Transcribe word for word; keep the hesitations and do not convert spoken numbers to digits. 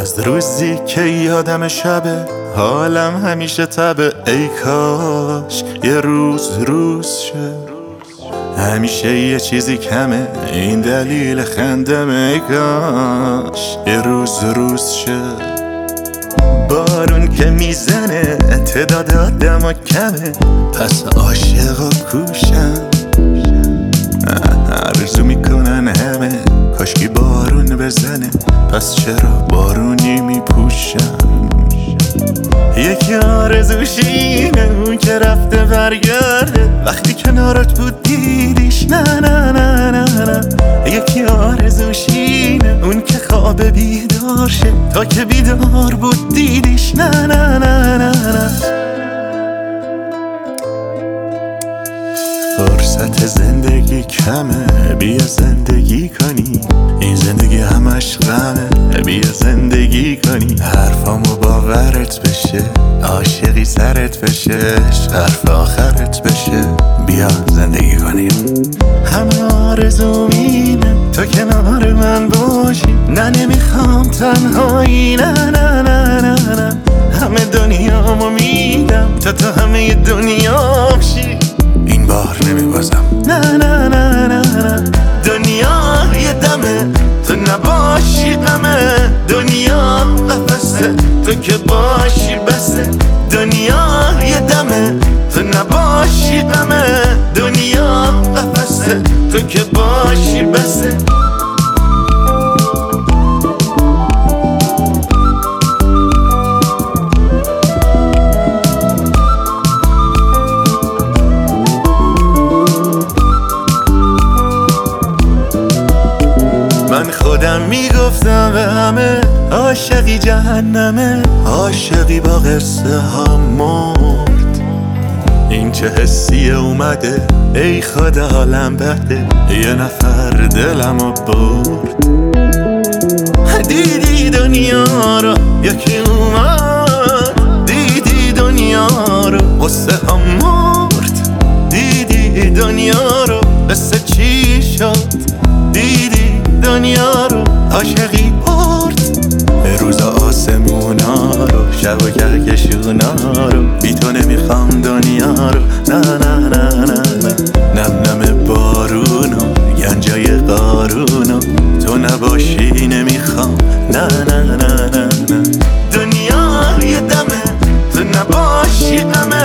از روزی که یادم شبه حالم همیشه تبه. ای کاش یه روز روز شه، همیشه یه چیزی کمه این دلیل خندم. ای کاش یه روز روز شه. بارون که میزنه تعداد آدم کمه، پس عاشق و کوشم. آرزو میکنن همه کاشکی بارون بزنه، پس چرا بارونی میپوشم. یکی آرزوش اینه اون که رفته برگرده، وقتی کنارت بود دیدیش نه نه نه نه نه. یکی آرزوش اینه اون که خواب بیدار شه، تا که بیدار بود دیدیش نه نه نه نه نه. فرصت زندگی کمه، بیا زندگی کنی. این زندگی همش غمه، بیا زندگی کنی. حرفامو باورت بشه، عاشقی سرت بشه، حرف آخرت بشه. بیا زندگی کنی. همه آرزوم اینه تو کنار من باشی، نه نمیخوام تنهایی نه نه نه نه نه. همه دنیامو میدم تا تو همه دنیام شی، این بار نمیبازم نه نه نه نه نه. دنیا یه دمه تو نباشی غمه، دنیا قفسه تو که باشی بسه. دنیا یه دمه تو نباشی غمه، دنیا قفسه تو که باشی بسه. من خودم میگفتم به همه عاشقی جهنمه، عاشقی با قصه ها مرد. این چه حسیه اومده ای خدا حالم بده، یه نفر دلمو برد. دیدی دنیا رو یکی اومد، دیدی دنیا رو قصه ها مرد. دیدی دنیا رو قصه چی شد، دیدی دنیا رو عاشقی برد. روز آسمونا رو شب و کهکشونا رو، بی تو نمیخوام دنیا رو نه نه نه نه نه. نم نم بارونو گنجای قارونو، تو نباشی نمیخوام نه نه نه نه نه. دنیا یه دمه تو نباشی غمه،